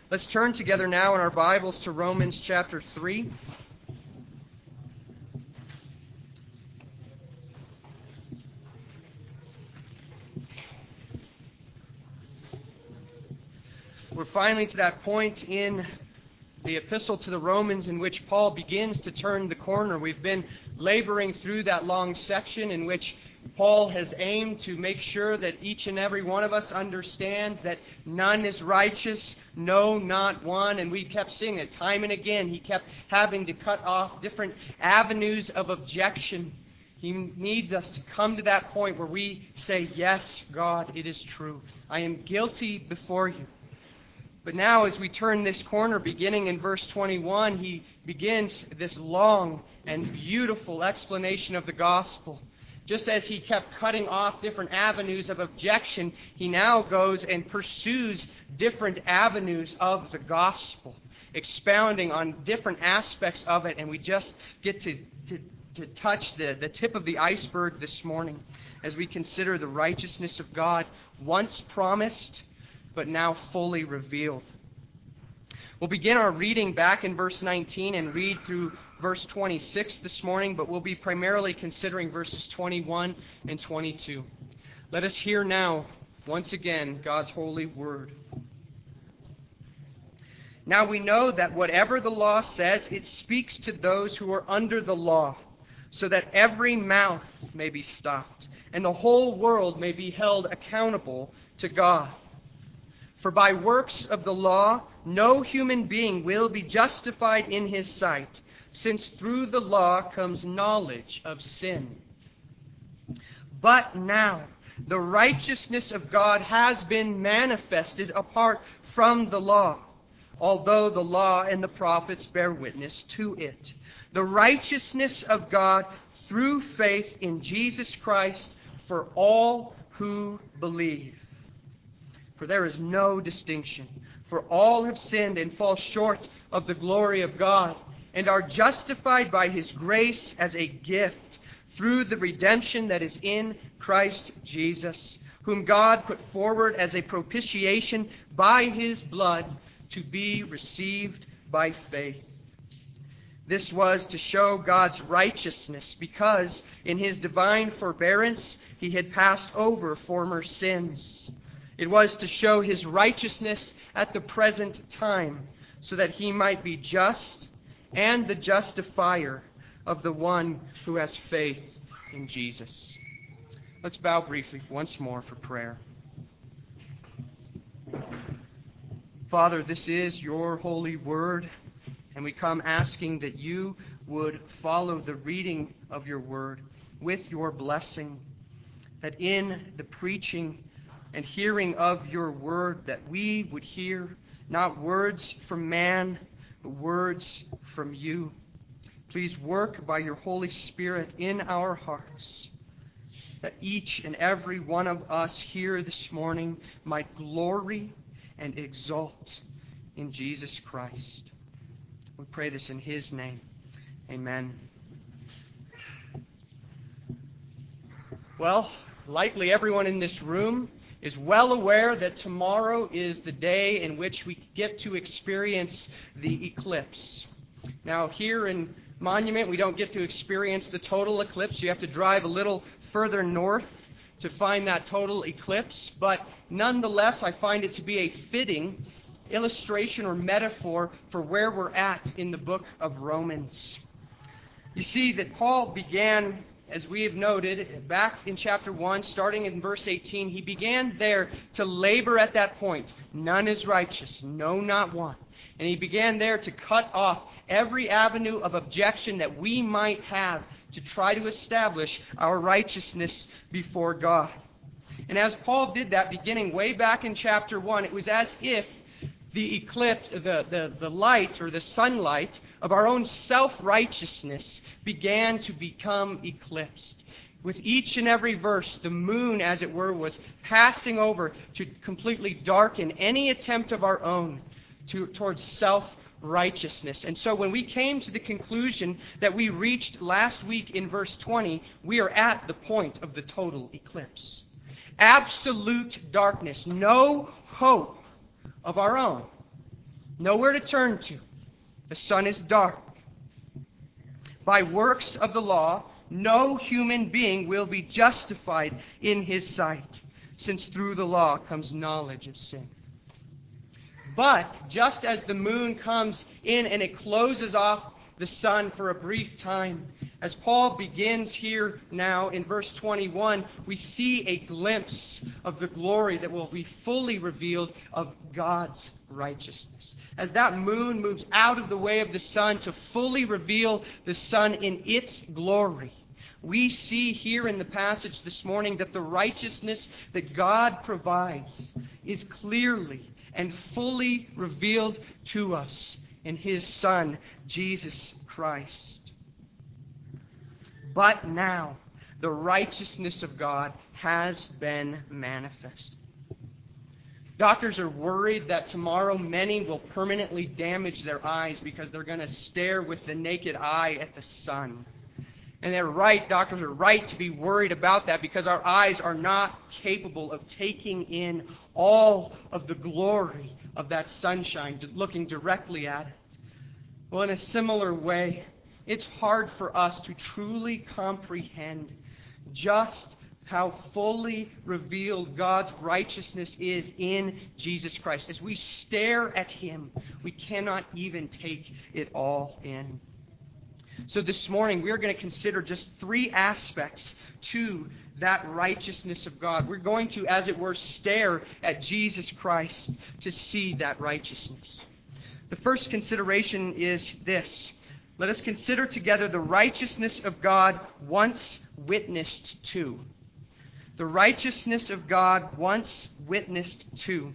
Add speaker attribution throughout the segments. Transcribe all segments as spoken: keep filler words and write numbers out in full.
Speaker 1: Let's turn together now in our Bibles to Romans chapter three. We're finally to that point in the epistle to the Romans in which Paul begins to turn the corner. We've been laboring through that long section in which Paul has aimed to make sure that each and every one of us understands that none is righteous, no, not one. And we kept seeing it time and again. He kept having to cut off different avenues of objection. He needs us to come to that point where we say, yes, God, it is true. I am guilty before you. But now as we turn this corner, beginning in verse twenty-one, he begins this long and beautiful explanation of the gospel. Just as he kept cutting off different avenues of objection, he now goes and pursues different avenues of the gospel, expounding on different aspects of it. And we just get to, to, to touch the, the tip of the iceberg this morning as we consider the righteousness of God, once promised, but now fully revealed. We'll begin our reading back in verse nineteen and read through verse twenty-six this morning, but we'll be primarily considering verses twenty-one and twenty-two. Let us hear now, once again, God's holy word. Now we know that whatever the law says, it speaks to those who are under the law, so that every mouth may be stopped, and the whole world may be held accountable to God. For by works of the law, no human being will be justified in his sight, since through the law comes knowledge of sin. But now, the righteousness of God has been manifested apart from the law, although the law and the prophets bear witness to it. The righteousness of God through faith in Jesus Christ for all who believe. For there is no distinction, for all have sinned and fall short of the glory of God, and are justified by His grace as a gift through the redemption that is in Christ Jesus, whom God put forward as a propitiation by His blood to be received by faith. This was to show God's righteousness, because in His divine forbearance He had passed over former sins. It was to show His righteousness at the present time, so that He might be just and the justifier of the one who has faith in Jesus. Let's bow briefly once more for prayer. Father, this is your holy word, and we come asking that you would follow the reading of your word with your blessing, that in the preaching and hearing of your word, that we would hear not words from man, but words from you. Please work by your Holy Spirit in our hearts, that each and every one of us here this morning might glory and exalt in Jesus Christ. We pray this in His name. Amen. Well, likely everyone in this room is well aware that tomorrow is the day in which we get to experience the eclipse. Now, here in Monument, we don't get to experience the total eclipse. You have to drive a little further north to find that total eclipse. But nonetheless, I find it to be a fitting illustration or metaphor for where we're at in the book of Romans. You see that Paul began, as we have noted, back in chapter one, starting in verse eighteen, he began there to labor at that point. None is righteous, no, not one. And he began there to cut off every avenue of objection that we might have to try to establish our righteousness before God. And as Paul did that, beginning way back in chapter one, it was as if the eclipse, the, the, the light or the sunlight of our own self-righteousness began to become eclipsed. With each and every verse, the moon, as it were, was passing over to completely darken any attempt of our own to, towards self-righteousness. And so when we came to the conclusion that we reached last week in verse twenty, we are at the point of the total eclipse. Absolute darkness, no hope of our own. Nowhere to turn to. The sun is dark. By works of the law, no human being will be justified in his sight, since through the law comes knowledge of sin. But just as the moon comes in and it closes off the sun for a brief time, as Paul begins here now in verse twenty-one, we see a glimpse of the glory that will be fully revealed of God's righteousness. As that moon moves out of the way of the sun to fully reveal the sun in its glory, we see here in the passage this morning that the righteousness that God provides is clearly and fully revealed to us in His Son, Jesus Christ. But now, the righteousness of God has been manifest. Doctors are worried that tomorrow many will permanently damage their eyes because they're going to stare with the naked eye at the sun. And they're right, doctors are right to be worried about that because our eyes are not capable of taking in all of the glory of that sunshine, looking directly at it. Well, in a similar way, it's hard for us to truly comprehend just how fully revealed God's righteousness is in Jesus Christ. As we stare at Him, we cannot even take it all in. So this morning, we're going to consider just three aspects to that righteousness of God. We're going to, as it were, stare at Jesus Christ to see that righteousness. The first consideration is this. Let us consider together the righteousness of God once witnessed to. The righteousness of God once witnessed to.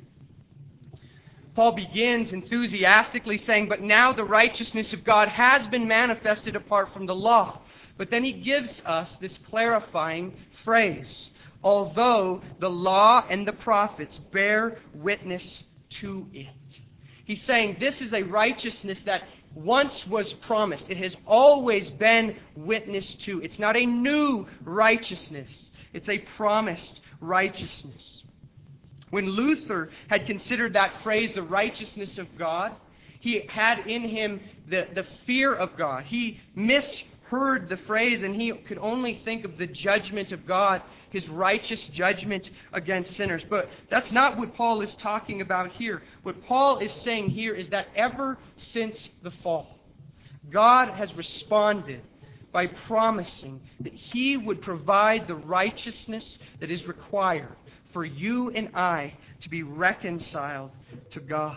Speaker 1: Paul begins enthusiastically saying, but now the righteousness of God has been manifested apart from the law. But then he gives us this clarifying phrase, although the law and the prophets bear witness to it. He's saying this is a righteousness that once was promised. It has always been witnessed to. It's not a new righteousness. It's a promised righteousness. When Luther had considered that phrase, the righteousness of God, he had in him the, the fear of God. He misheard the phrase and he could only think of the judgment of God, His righteous judgment against sinners. But that's not what Paul is talking about here. What Paul is saying here is that ever since the fall, God has responded by promising that He would provide the righteousness that is required for you and I to be reconciled to God.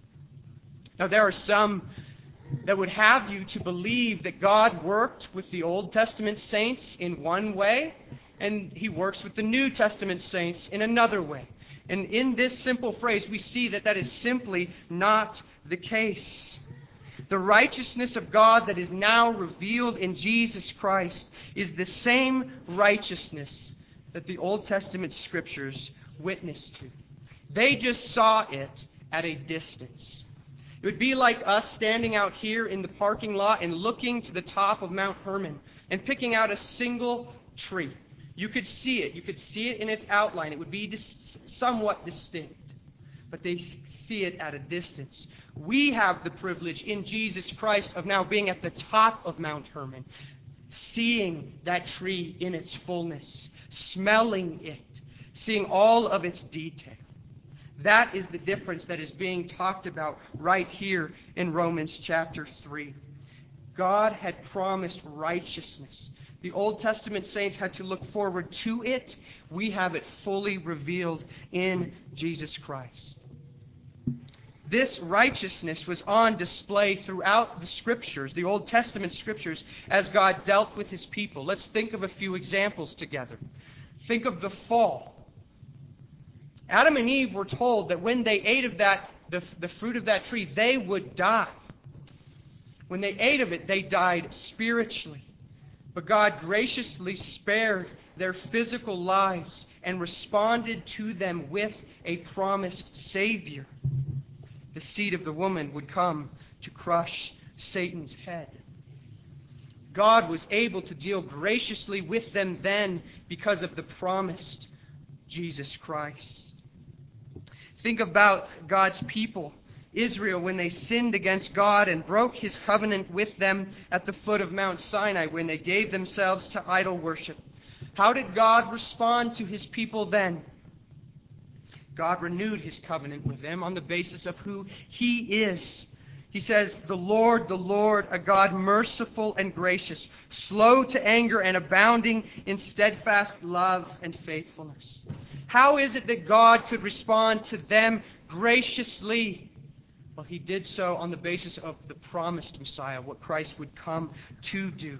Speaker 1: Now, there are some that would have you to believe that God worked with the Old Testament saints in one way, and He works with the New Testament saints in another way. And in this simple phrase, we see that that is simply not the case. The righteousness of God that is now revealed in Jesus Christ is the same righteousness that the Old Testament Scriptures witnessed to. They just saw it at a distance. It would be like us standing out here in the parking lot and looking to the top of Mount Hermon and picking out a single tree. You could see it. You could see it in its outline. It would be dis- somewhat distinct. But they see it at a distance. We have the privilege in Jesus Christ of now being at the top of Mount Hermon, seeing that tree in its fullness, smelling it, seeing all of its detail. That is the difference that is being talked about right here in Romans chapter three. God had promised righteousness. The Old Testament saints had to look forward to it. We have it fully revealed in Jesus Christ. This righteousness was on display throughout the Scriptures, the Old Testament Scriptures, as God dealt with His people. Let's think of a few examples together. Think of the fall. Adam and Eve were told that when they ate of that, the, the fruit of that tree, they would die. When they ate of it, they died spiritually. But God graciously spared their physical lives and responded to them with a promised Savior. The seed of the woman would come to crush Satan's head. God was able to deal graciously with them then because of the promised Jesus Christ. Think about God's people Israel when they sinned against God and broke his covenant with them at the foot of Mount Sinai when they gave themselves to idol worship. How did God respond to his people then? God renewed his covenant with them on the basis of who he is. He says, "The Lord, the Lord, a God merciful and gracious, slow to anger and abounding in steadfast love and faithfulness." How is it that God could respond to them graciously? Well, he did so on the basis of the promised Messiah, what Christ would come to do.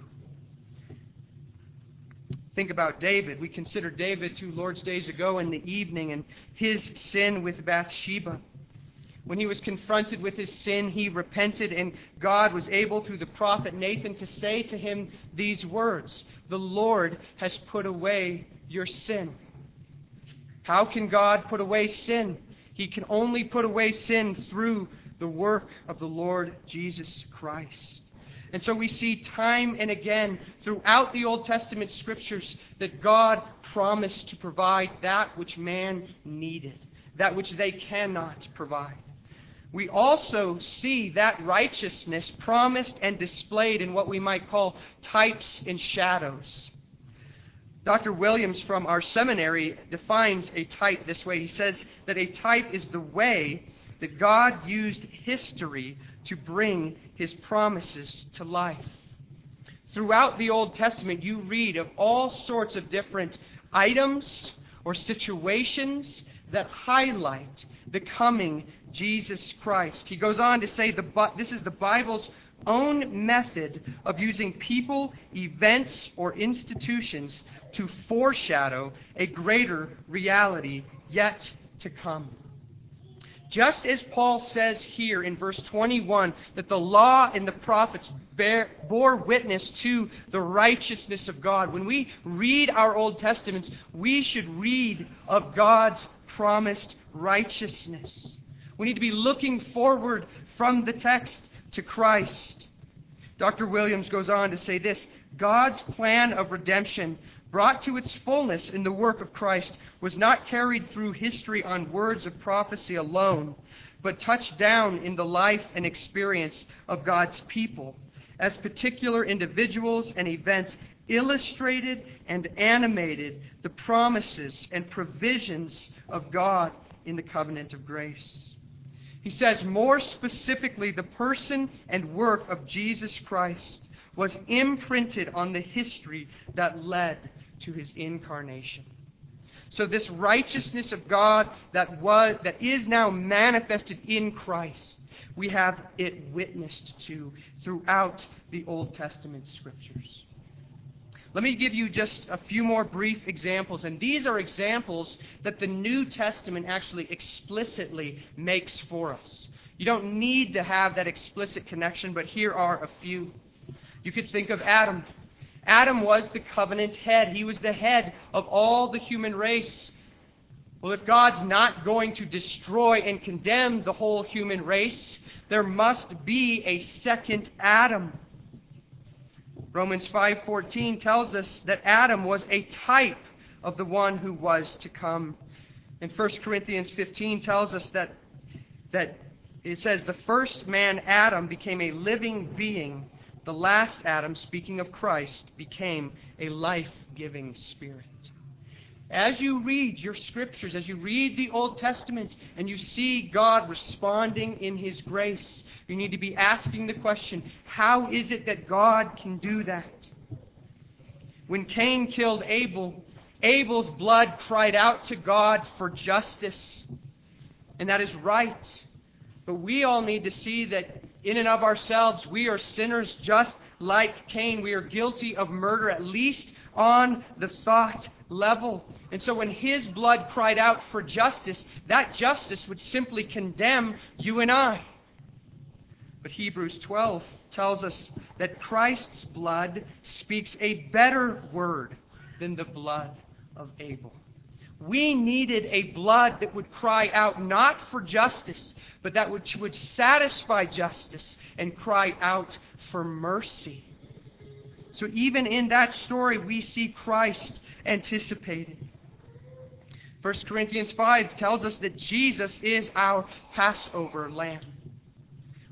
Speaker 1: Think about David. We considered David two Lord's days ago in the evening and his sin with Bathsheba. When he was confronted with his sin, he repented, and God was able through the prophet Nathan to say to him these words, "The Lord has put away your sin." How can God put away sin? He can only put away sin through the work of the Lord Jesus Christ. And so we see time and again throughout the Old Testament Scriptures that God promised to provide that which man needed, that which they cannot provide. We also see that righteousness promised and displayed in what we might call types and shadows. Doctor Williams from our seminary defines a type this way. He says that a type is the way that God used history to bring his promises to life. Throughout the Old Testament, you read of all sorts of different items or situations that highlight the coming Jesus Christ. He goes on to say the, this is the Bible's own method of using people, events, or institutions to foreshadow a greater reality yet to come. Just as Paul says here in verse twenty-one that the law and the prophets bear, bore witness to the righteousness of God, when we read our Old Testaments, we should read of God's promised righteousness. We need to be looking forward from the text to Christ. Doctor Williams goes on to say this, "God's plan of redemption, brought to its fullness in the work of Christ, was not carried through history on words of prophecy alone, but touched down in the life and experience of God's people, as particular individuals and events illustrated and animated the promises and provisions of God in the covenant of grace." He says, more specifically, the person and work of Jesus Christ was imprinted on the history that led to his incarnation. So this righteousness of God that was that is now manifested in Christ, we have it witnessed to throughout the Old Testament Scriptures. Let me give you just a few more brief examples, and these are examples that the New Testament actually explicitly makes for us. You don't need to have that explicit connection, but here are a few. You could think of Adam. Adam was the covenant head. He was the head of all the human race. Well, if God's not going to destroy and condemn the whole human race, there must be a second Adam. Romans five fourteen tells us that Adam was a type of the one who was to come. And First Corinthians fifteen tells us that, that it says, "The first man, Adam, became a living being. The last Adam," speaking of Christ, "became a life-giving spirit." As you read your Scriptures, as you read the Old Testament, and you see God responding in His grace, you need to be asking the question, how is it that God can do that? When Cain killed Abel, Abel's blood cried out to God for justice. And that is right. But we all need to see that in and of ourselves, we are sinners just like Cain. We are guilty of murder, at least on the thought level. And so when his blood cried out for justice, that justice would simply condemn you and I. But Hebrews twelve tells us that Christ's blood speaks a better word than the blood of Abel. We needed a blood that would cry out not for justice, but that which would satisfy justice and cry out for mercy. So even in that story, we see Christ anticipated. First Corinthians five tells us that Jesus is our Passover lamb.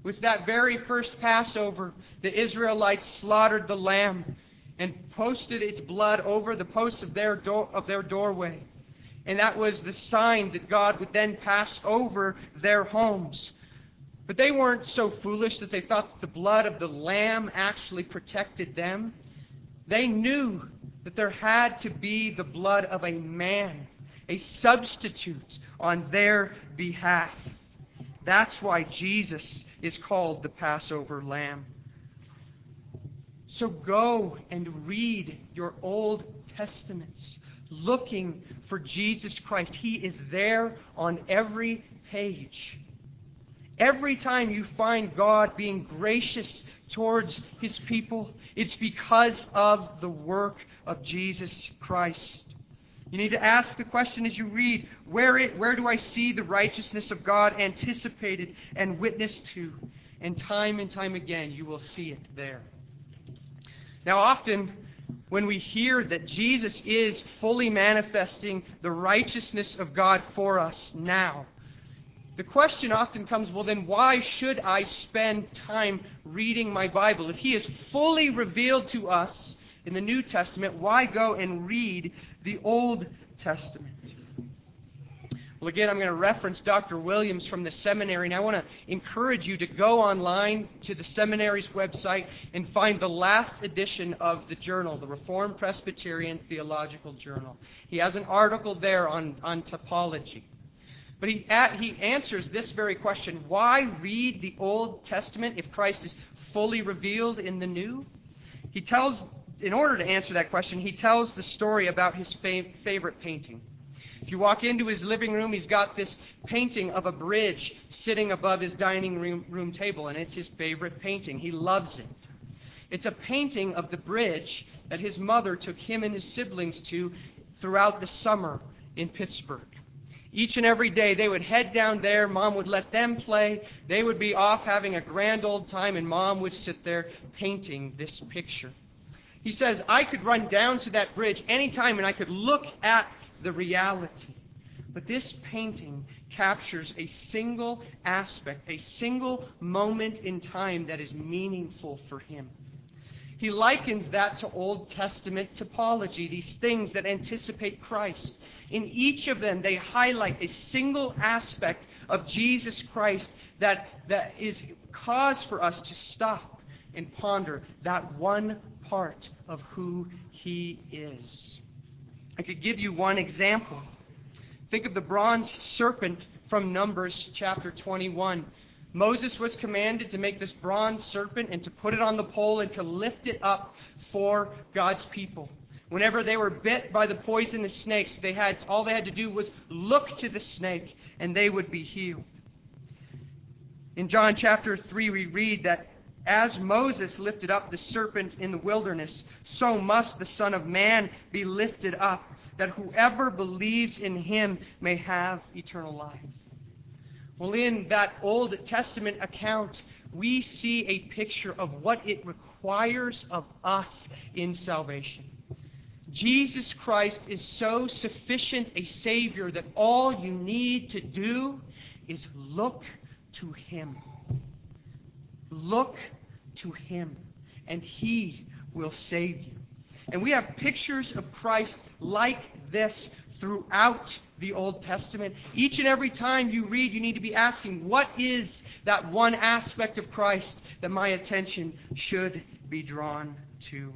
Speaker 1: With that very first Passover, the Israelites slaughtered the lamb and posted its blood over the posts of their door, of their doorway. And that was the sign that God would then pass over their homes. But they weren't so foolish that they thought that the blood of the lamb actually protected them. They knew that there had to be the blood of a man, a substitute on their behalf. That's why Jesus is called the Passover Lamb. So go and read your Old Testaments, looking for Jesus Christ. He is there on every page. Every time you find God being gracious towards His people, it's because of the work of Jesus Christ. You need to ask the question as you read, where, it, where do I see the righteousness of God anticipated and witnessed to? And time and time again, you will see it there. Now, often, when we hear that Jesus is fully manifesting the righteousness of God for us now, the question often comes, well, then why should I spend time reading my Bible? If He is fully revealed to us in the New Testament, why go and read the Old Testament? Well, again, I'm going to reference Doctor Williams from the seminary, and I want to encourage you to go online to the seminary's website and find the last edition of the journal, the Reformed Presbyterian Theological Journal. He has an article there on, on topology. But he, he answers this very question, why read the Old Testament if Christ is fully revealed in the New? He tells, in order to answer that question, he tells the story about his fav- favorite painting. If you walk into his living room, he's got this painting of a bridge sitting above his dining room, room table, and it's his favorite painting. He loves it. It's a painting of the bridge that his mother took him and his siblings to throughout the summer in Pittsburgh. Each and every day they would head down there, Mom would let them play, they would be off having a grand old time, and Mom would sit there painting this picture. He says, I could run down to that bridge anytime and I could look at the reality. But this painting captures a single aspect, a single moment in time that is meaningful for him. He likens that to Old Testament topology, these things that anticipate Christ. In each of them, they highlight a single aspect of Jesus Christ that, that is cause for us to stop and ponder that one part of who He is. I could give you one example. Think of the bronze serpent from Numbers chapter twenty-one. Moses was commanded to make this bronze serpent and to put it on the pole and to lift it up for God's people. Whenever they were bit by the poisonous snakes, they had all they had to do was look to the snake and they would be healed. In John chapter three, we read that as Moses lifted up the serpent in the wilderness, so must the Son of Man be lifted up, that whoever believes in Him may have eternal life. Well, in that Old Testament account, we see a picture of what it requires of us in salvation. Jesus Christ is so sufficient a Savior that all you need to do is look to Him. Look to Him, and He will save you. And we have pictures of Christ like this throughout the Old Testament. Each and every time you read, you need to be asking, what is that one aspect of Christ that my attention should be drawn to?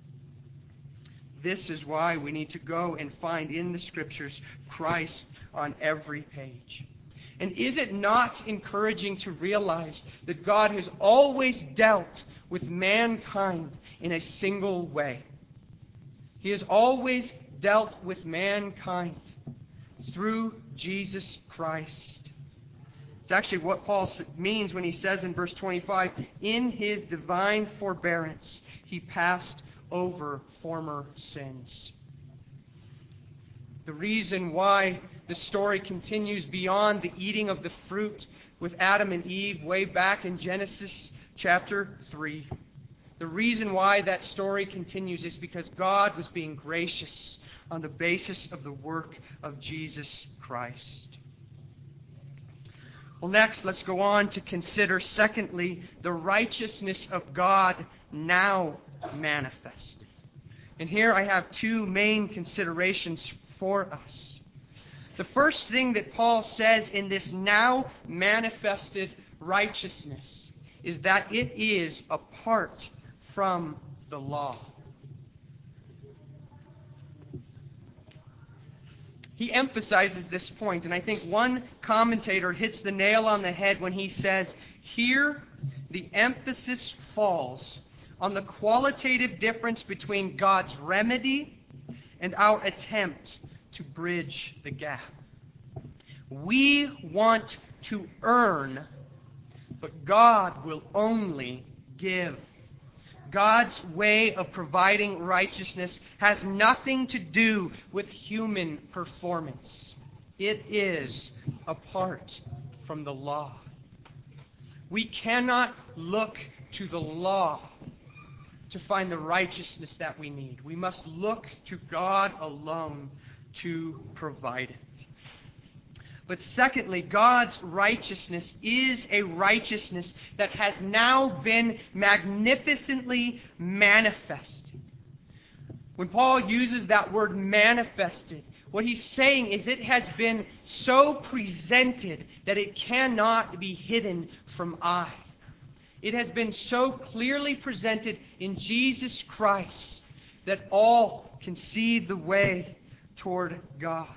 Speaker 1: This is why we need to go and find in the Scriptures Christ on every page. And is it not encouraging to realize that God has always dealt with mankind in a single way? He has always dealt with mankind through Jesus Christ. It's actually what Paul means when he says in verse twenty-five, in His divine forbearance He passed over former sins. The reason why the story continues beyond the eating of the fruit with Adam and Eve way back in Genesis chapter three. The reason why that story continues is because God was being gracious on the basis of the work of Jesus Christ. Well, next, let's go on to consider, secondly, the righteousness of God now manifested. And here I have two main considerations for us. The first thing that Paul says in this now manifested righteousness is that it is apart from the law. He emphasizes this point, and I think one commentator hits the nail on the head when he says, here the emphasis falls on the qualitative difference between God's remedy and our attempt to bridge the gap. We want to earn, but God will only give. God's way of providing righteousness has nothing to do with human performance. It is apart from the law. We cannot look to the law to find the righteousness that we need. We must look to God alone to provide it. But secondly, God's righteousness is a righteousness that has now been magnificently manifested. When Paul uses that word manifested, what he's saying is it has been so presented that it cannot be hidden from eye. It has been so clearly presented in Jesus Christ that all can see the way toward God.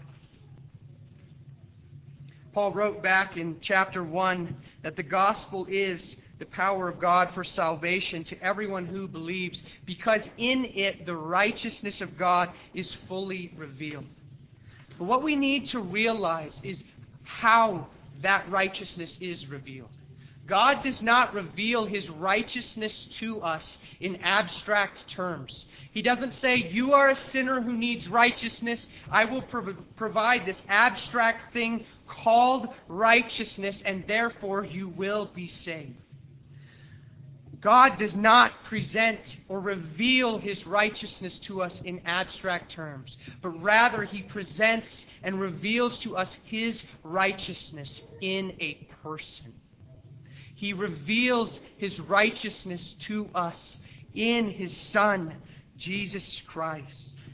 Speaker 1: Paul wrote back in chapter one that the gospel is the power of God for salvation to everyone who believes, because in it the righteousness of God is fully revealed. But what we need to realize is how that righteousness is revealed. God does not reveal His righteousness to us in abstract terms. He doesn't say, you are a sinner who needs righteousness. I will prov- provide this abstract thing called righteousness, and therefore you will be saved. God does not present or reveal His righteousness to us in abstract terms, but rather He presents and reveals to us His righteousness in a person. He reveals His righteousness to us in His Son, Jesus Christ.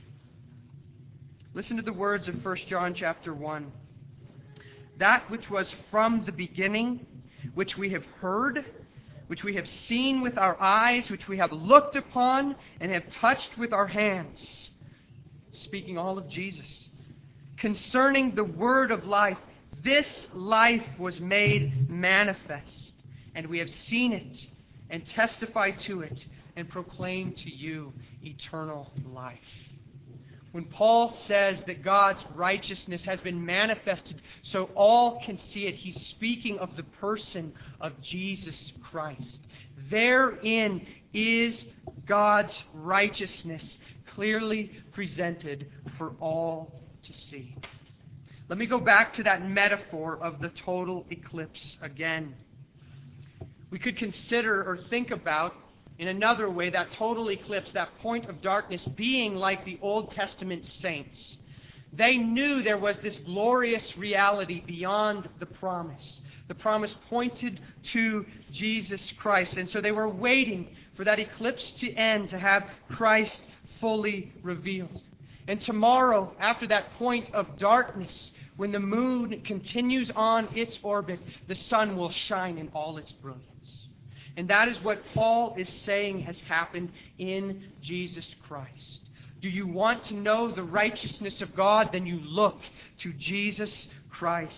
Speaker 1: Listen to the words of First John chapter one. That which was from the beginning, which we have heard, which we have seen with our eyes, which we have looked upon and have touched with our hands. Speaking all of Jesus. Concerning the word of life, this life was made manifest, and we have seen it and testify to it and proclaim to you eternal life. When Paul says that God's righteousness has been manifested so all can see it, he's speaking of the person of Jesus Christ. Therein is God's righteousness clearly presented for all to see. Let me go back to that metaphor of the total eclipse again. We could consider or think about, in another way, that total eclipse, that point of darkness, being like the Old Testament saints. They knew there was this glorious reality beyond the promise. The promise pointed to Jesus Christ, and so they were waiting for that eclipse to end, to have Christ fully revealed. And tomorrow, after that point of darkness, when the moon continues on its orbit, the sun will shine in all its brilliance. And that is what Paul is saying has happened in Jesus Christ. Do you want to know the righteousness of God? Then you look to Jesus Christ.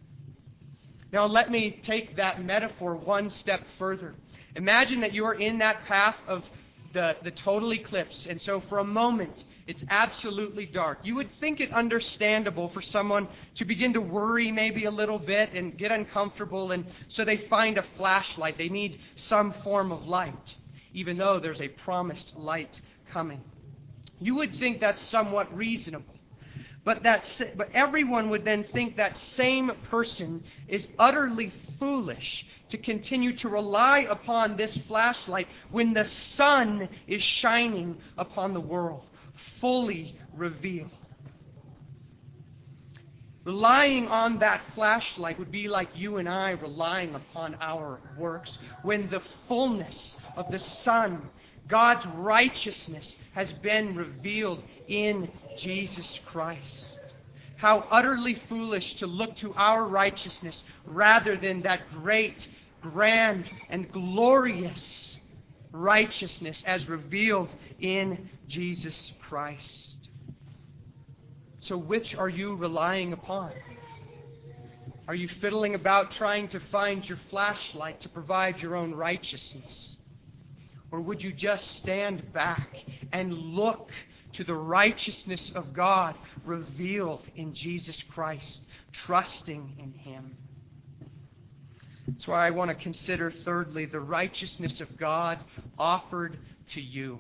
Speaker 1: Now let me take that metaphor one step further. Imagine that you are in that path of the, the total eclipse, and so for a moment it's absolutely dark. You would think it understandable for someone to begin to worry maybe a little bit and get uncomfortable, and so they find a flashlight. They need some form of light, even though there's a promised light coming. You would think that's somewhat reasonable. But that, but everyone would then think that same person is utterly foolish to continue to rely upon this flashlight when the sun is shining upon the world, fully revealed. Relying on that flashlight would be like you and I relying upon our works, when the fullness of the Son, God's righteousness, has been revealed in Jesus Christ. How utterly foolish to look to our righteousness rather than that great, grand, and glorious righteousness as revealed in Jesus Christ. So which are you relying upon? Are you fiddling about trying to find your flashlight to provide your own righteousness? Or would you just stand back and look to the righteousness of God revealed in Jesus Christ, trusting in Him? That's why I want to consider, thirdly, the righteousness of God offered to you.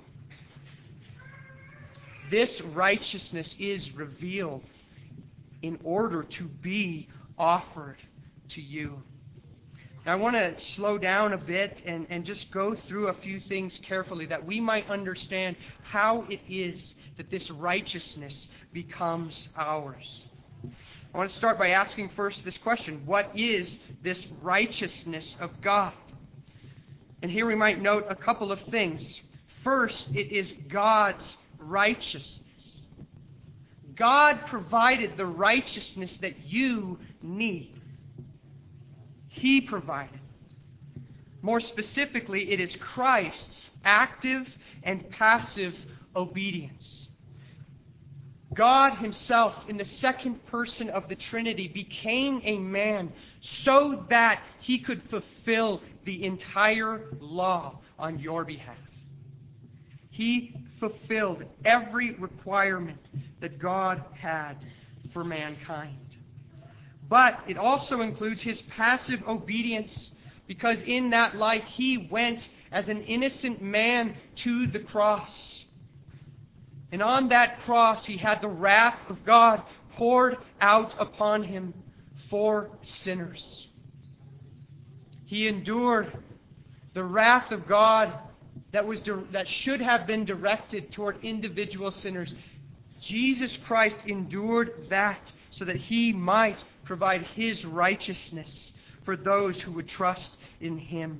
Speaker 1: This righteousness is revealed in order to be offered to you. Now, I want to slow down a bit and, and just go through a few things carefully that we might understand how it is that this righteousness becomes ours. I want to start by asking first this question: what is this righteousness of God? And here we might note a couple of things. First, it is God's righteousness. God provided the righteousness that you need. He provided. More specifically, it is Christ's active and passive obedience. God Himself, in the second person of the Trinity, became a man so that He could fulfill the entire law on your behalf. He fulfilled every requirement that God had for mankind. But it also includes His passive obedience, because in that life He went as an innocent man to the cross. And on that cross He had the wrath of God poured out upon Him for sinners. He endured the wrath of God that was that should have been directed toward individual sinners. Jesus Christ endured that so that He might provide His righteousness for those who would trust in Him.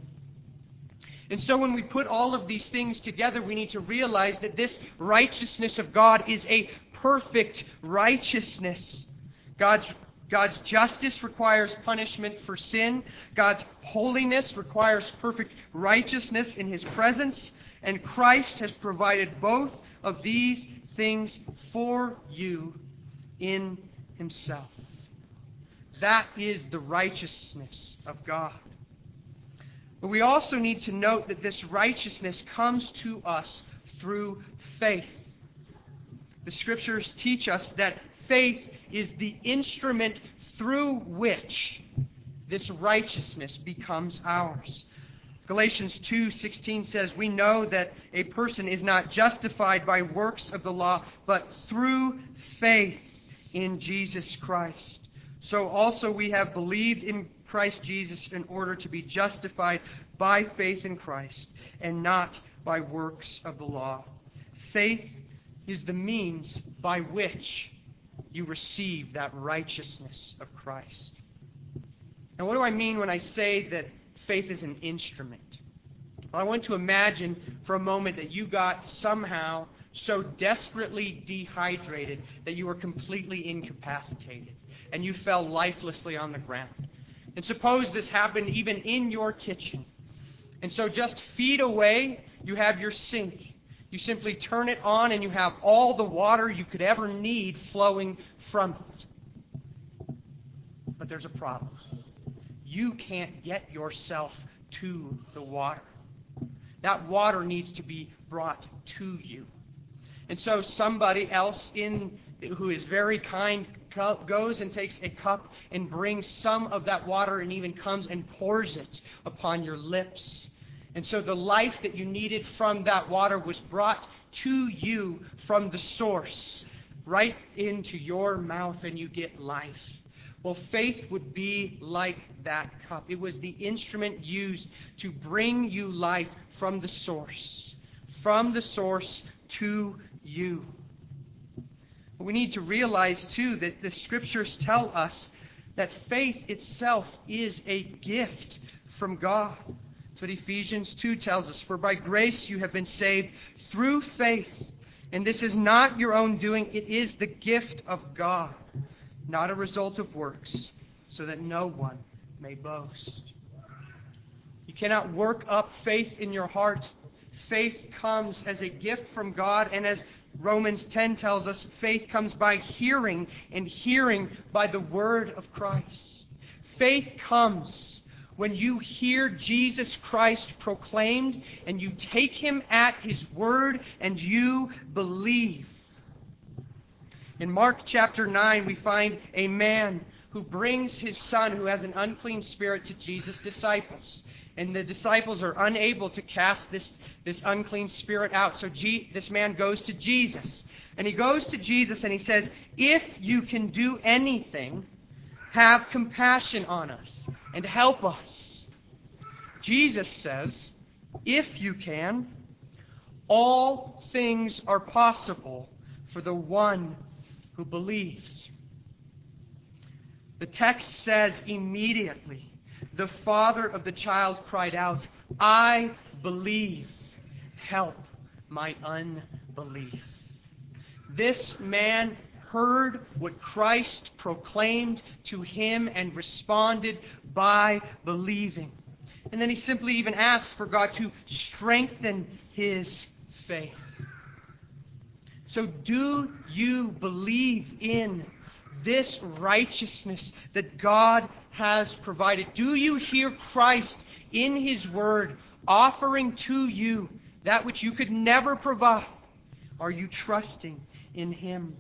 Speaker 1: And so when we put all of these things together, we need to realize that this righteousness of God is a perfect righteousness. God's God's justice requires punishment for sin. God's holiness requires perfect righteousness in His presence. And Christ has provided both of these things for you in Himself. That is the righteousness of God. But we also need to note that this righteousness comes to us through faith. The Scriptures teach us that faith is the instrument through which this righteousness becomes ours. Galatians two sixteen says, "We know that a person is not justified by works of the law, but through faith in Jesus Christ. So also we have believed in Christ Jesus in order to be justified by faith in Christ, and not by works of the law." Faith is the means by which you receive that righteousness of Christ. Now, what do I mean when I say that faith is an instrument? Well, I want to imagine for a moment that you got somehow so desperately dehydrated that you were completely incapacitated and you fell lifelessly on the ground. And suppose this happened even in your kitchen. And so just feet away, you have your sink. You simply turn it on and you have all the water you could ever need flowing from it. But there's a problem. You can't get yourself to the water. That water needs to be brought to you. And so somebody else in who is very kind goes and takes a cup and brings some of that water and even comes and pours it upon your lips. And so the life that you needed from that water was brought to you from the source, right into your mouth, and you get life. Well, faith would be like that cup. It was the instrument used to bring you life from the source, from the source to you. But we need to realize, too, that the Scriptures tell us that faith itself is a gift from God. That's what Ephesians two tells us. For by grace you have been saved through faith. And this is not your own doing. It is the gift of God, not a result of works, so that no one may boast. You cannot work up faith in your heart. Faith comes as a gift from God, and as Romans ten tells us, faith comes by hearing, and hearing by the word of Christ. Faith comes when you hear Jesus Christ proclaimed, and you take Him at His word, and you believe. In Mark chapter nine, we find a man who brings his son who has an unclean spirit to Jesus' disciples. And the disciples are unable to cast this, this unclean spirit out. So G, this man goes to Jesus. And he goes to Jesus and he says, "If you can do anything, have compassion on us and help us." Jesus says, "If you can, all things are possible for the one who believes." The text says immediately, the father of the child cried out, "I believe. Help my unbelief." This man heard what Christ proclaimed to him and responded by believing. And then he simply even asked for God to strengthen his faith. So do you believe in this righteousness that God has provided? Do you hear Christ in His Word offering to you that which you could never provide? Are you trusting in Him?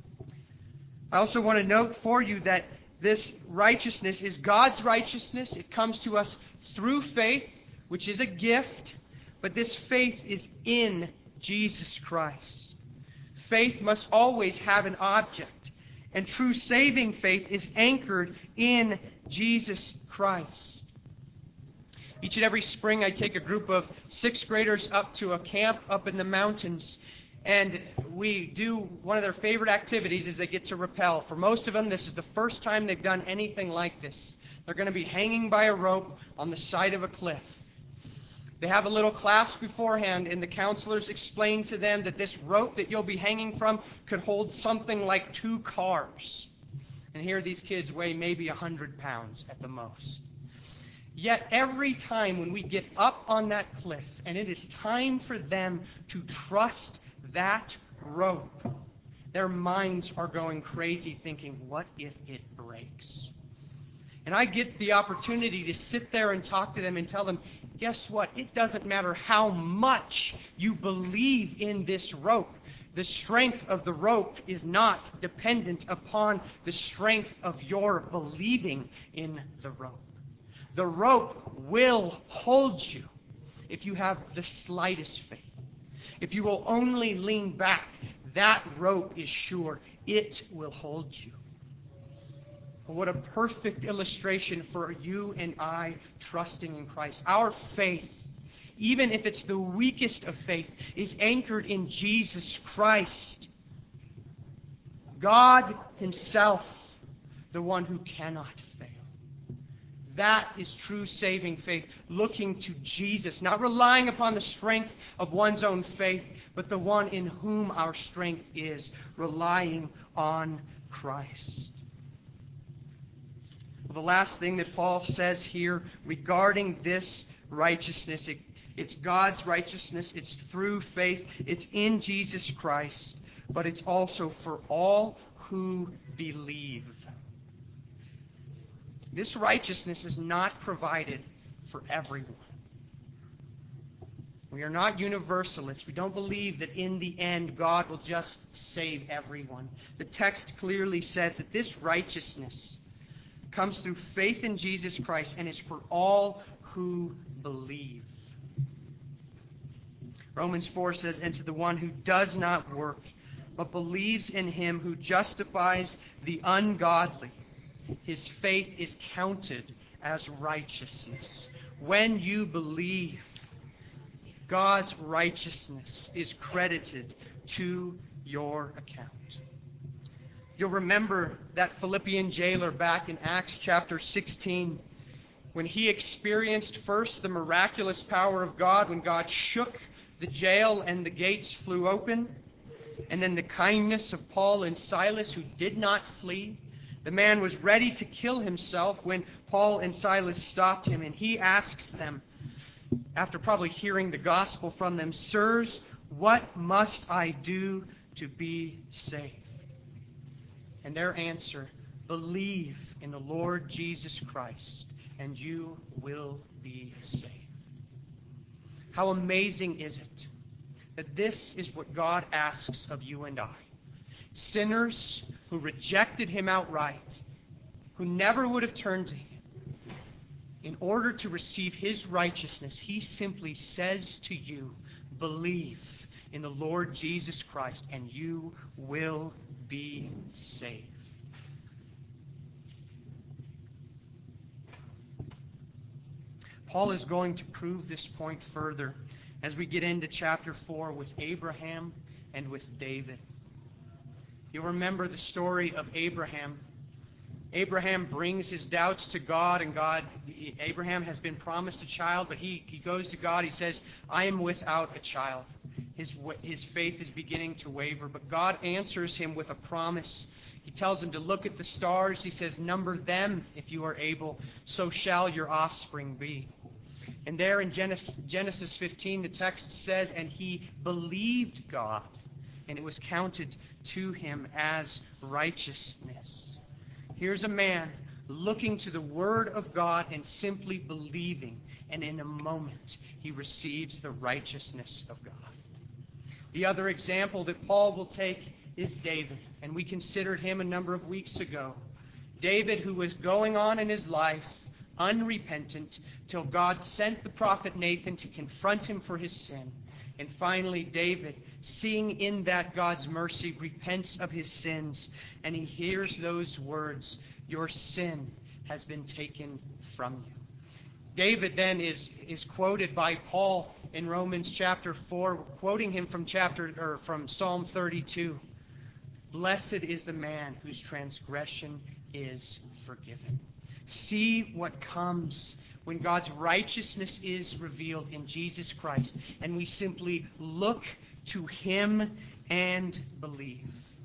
Speaker 1: I also want to note for you that this righteousness is God's righteousness. It comes to us through faith, which is a gift, but this faith is in Jesus Christ. Faith must always have an object. And true saving faith is anchored in Jesus Christ. Each and every spring I take a group of sixth graders up to a camp up in the mountains. And we do one of their favorite activities is they get to rappel. For most of them, this is the first time they've done anything like this. They're going to be hanging by a rope on the side of a cliff. They have a little class beforehand, and the counselors explain to them that this rope that you'll be hanging from could hold something like two cars. And here these kids weigh maybe a hundred pounds at the most. Yet every time when we get up on that cliff, and it is time for them to trust that rope, their minds are going crazy thinking, what if it breaks? And I get the opportunity to sit there and talk to them and tell them, guess what? It doesn't matter how much you believe in this rope. The strength of the rope is not dependent upon the strength of your believing in the rope. The rope will hold you if you have the slightest faith. If you will only lean back, that rope is sure. It will hold you. What a perfect illustration for you and I trusting in Christ. Our faith, even if it's the weakest of faith, is anchored in Jesus Christ. God Himself, the one who cannot fail. That is true saving faith, looking to Jesus, not relying upon the strength of one's own faith, but the one in whom our strength is, relying on Christ. The last thing that Paul says here regarding this righteousness, it, it's God's righteousness, it's through faith, it's in Jesus Christ, but it's also for all who believe. This righteousness is not provided for everyone. We are not universalists. We don't believe that in the end God will just save everyone. The text clearly says that this righteousness comes through faith in Jesus Christ and is for all who believe. Romans four says, "And to the one who does not work, but believes in Him who justifies the ungodly, his faith is counted as righteousness." When you believe, God's righteousness is credited to your account. You'll remember that Philippian jailer back in Acts chapter sixteen, when he experienced first the miraculous power of God, when God shook the jail and the gates flew open, and then the kindness of Paul and Silas, who did not flee. The man was ready to kill himself when Paul and Silas stopped him, and he asks them, after probably hearing the gospel from them, "Sirs, what must I do to be saved?" And their answer, "Believe in the Lord Jesus Christ, and you will be saved." How amazing is it that this is what God asks of you and I? Sinners who rejected Him outright, who never would have turned to Him. In order to receive His righteousness, He simply says to you, "Believe in the Lord Jesus Christ, and you will be saved." Paul is going to prove this point further as we get into chapter four with Abraham and with David. You'll remember the story of Abraham. Abraham brings his doubts to God, and God, Abraham has been promised a child, but he, he goes to God, he says, "I am without a child." His, his faith is beginning to waver, but God answers him with a promise. He tells him to look at the stars. He says, "Number them if you are able, so shall your offspring be." And there in Genesis fifteen, the text says, "And he believed God, and it was counted to him as righteousness." Here's a man looking to the Word of God and simply believing, and in a moment he receives the righteousness of God. The other example that Paul will take is David, and we considered him a number of weeks ago. David, who was going on in his life unrepentant till God sent the prophet Nathan to confront him for his sin. And finally, David, seeing in that God's mercy, repents of his sins, and he hears those words, "Your sin has been taken from you." David then is, is quoted by Paul in Romans chapter four, quoting him from chapter or from Psalm thirty-two. "Blessed is the man whose transgression is forgiven." See what comes when God's righteousness is revealed in Jesus Christ, and we simply look to Him and believe.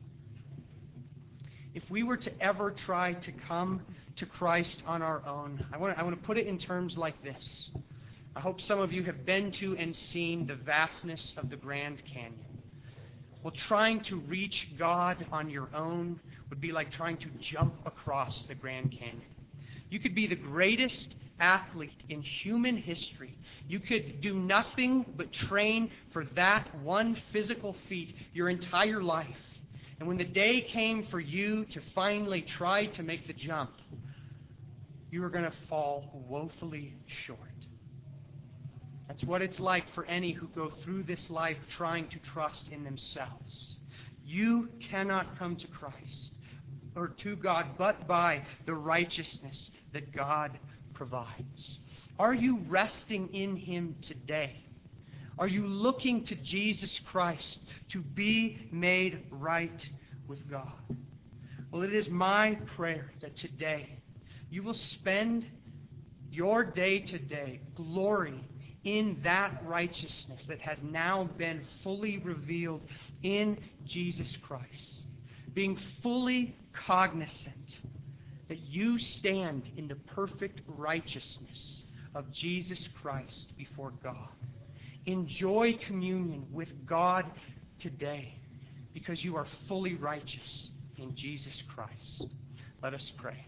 Speaker 1: If we were to ever try to come to Christ on our own, I want to, I want to put it in terms like this. I hope some of you have been to and seen the vastness of the Grand Canyon. Well, trying to reach God on your own would be like trying to jump across the Grand Canyon. You could be the greatest athlete in human history. You could do nothing but train for that one physical feat your entire life. And when the day came for you to finally try to make the jump, you were going to fall woefully short. That's what it's like for any who go through this life trying to trust in themselves. You cannot come to Christ or to God but by the righteousness that God provides. Are you resting in Him today? Are you looking to Jesus Christ to be made right with God? Well, it is my prayer that today you will spend your day today glorying in that righteousness that has now been fully revealed in Jesus Christ. Being fully cognizant that you stand in the perfect righteousness of Jesus Christ before God. Enjoy communion with God today because you are fully righteous in Jesus Christ. Let us pray.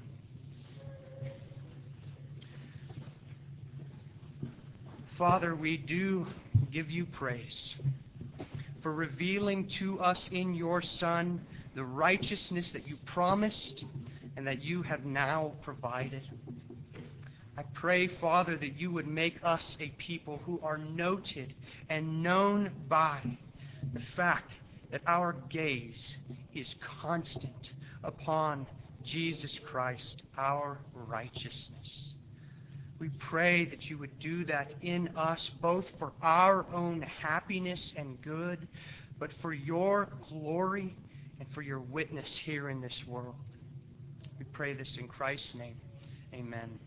Speaker 1: Father, we do give you praise for revealing to us in your Son the righteousness that you promised and that you have now provided. I pray, Father, that you would make us a people who are noted and known by the fact that our gaze is constant upon Jesus Christ, our righteousness. We pray that you would do that in us, both for our own happiness and good, but for your glory and for your witness here in this world. We pray this in Christ's name. Amen.